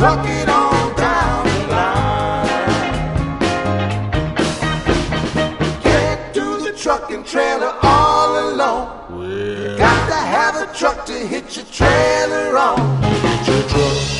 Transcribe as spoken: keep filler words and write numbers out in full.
truck it on down the line. Can't do the truck and trailer all alone. You got to have a truck to hitch your trailer on. Hitch your truck.